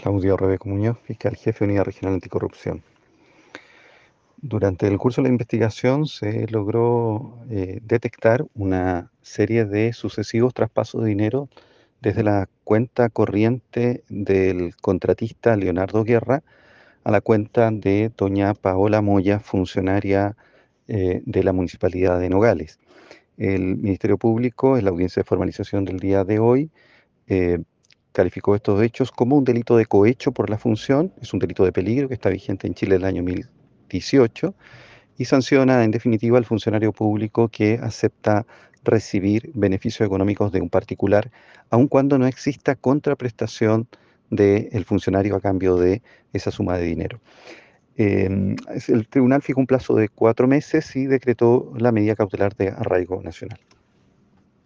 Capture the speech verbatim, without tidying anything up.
Claudio Rebeco Muñoz, fiscal jefe Unidad Regional Anticorrupción. Durante el curso de la investigación se logró eh, detectar una serie de sucesivos traspasos de dinero desde la cuenta corriente del contratista Leonardo Guerra a la cuenta de doña Paola Moya, funcionaria eh, de la Municipalidad de Nogales. El Ministerio Público, en la audiencia de formalización del día de hoy, eh, calificó estos hechos como un delito de cohecho por la función, es un delito de peligro que está vigente en Chile el año dos mil dieciocho y sanciona en definitiva al funcionario público que acepta recibir beneficios económicos de un particular, aun cuando no exista contraprestación del funcionario a cambio de esa suma de dinero. Eh, el tribunal fijó un plazo de cuatro meses y decretó la medida cautelar de arraigo nacional.